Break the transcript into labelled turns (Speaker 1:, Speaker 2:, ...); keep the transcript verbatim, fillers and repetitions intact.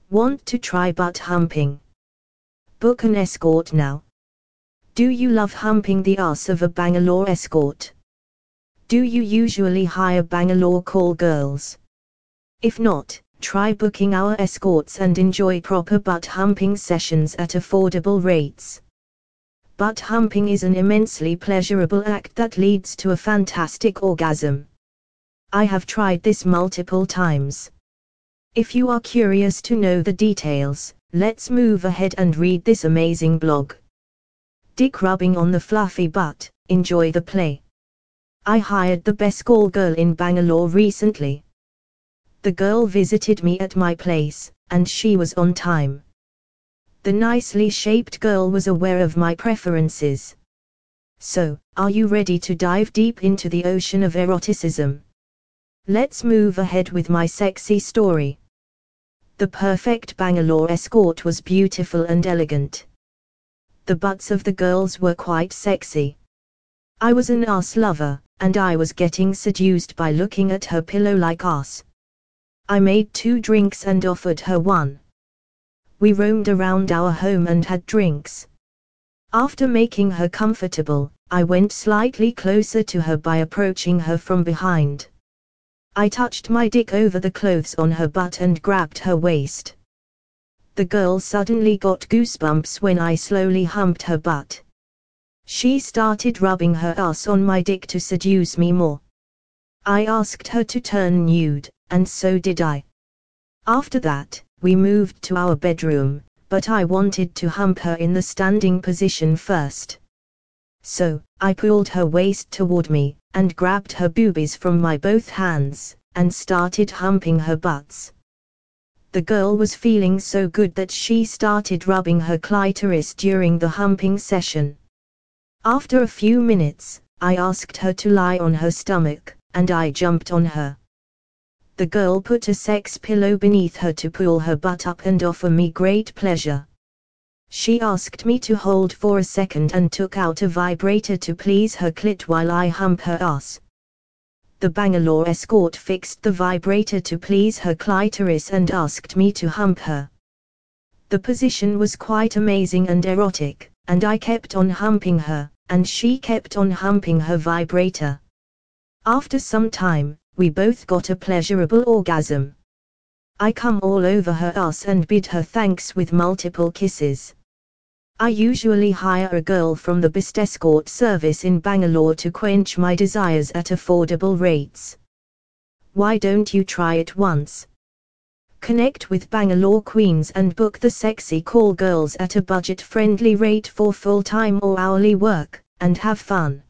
Speaker 1: Want to try butt humping? Book an escort now. Do you love humping the ass of a Bangalore escort? Do you usually hire Bangalore call girls? If not, try booking our escorts and enjoy proper butt humping sessions at affordable rates. Butt humping is an immensely pleasurable act that leads to a fantastic orgasm. I have tried this multiple times. If you are curious to know the details, let's move ahead and read this amazing blog. Dick rubbing on the fluffy butt, enjoy the play. I hired the best call girl in Bangalore recently. The girl visited me at my place, and she was on time. The nicely shaped girl was aware of my preferences. So, are you ready to dive deep into the ocean of eroticism? Let's move ahead with my sexy story. The perfect Bangalore escort was beautiful and elegant. The butts of the girls were quite sexy. I was an ass lover, and I was getting seduced by looking at her pillow-like ass. I made two drinks and offered her one. We roamed around our home and had drinks. After making her comfortable, I went slightly closer to her by approaching her from behind. I touched my dick over the clothes on her butt and grabbed her waist. The girl suddenly got goosebumps when I slowly humped her butt. She started rubbing her ass on my dick to seduce me more. I asked her to turn nude, and so did I. After that, we moved to our bedroom, but I wanted to hump her in the standing position first. So, I pulled her waist toward me, and grabbed her boobies from my both hands, and started humping her butts. The girl was feeling so good that she started rubbing her clitoris during the humping session. After a few minutes, I asked her to lie on her stomach, and I jumped on her. The girl put a sex pillow beneath her to pull her butt up and offer me great pleasure. She asked me to hold for a second and took out a vibrator to please her clit while I hump her ass. The Bangalore escort fixed the vibrator to please her clitoris and asked me to hump her. The position was quite amazing and erotic, and I kept on humping her, and she kept on humping her vibrator. After some time, we both got a pleasurable orgasm. I come all over her ass and bid her thanks with multiple kisses. I usually hire a girl from the best escort service in Bangalore to quench my desires at affordable rates. Why don't you try it once? Connect with Bangalore queens and book the sexy call girls at a budget-friendly rate for full-time or hourly work, and have fun.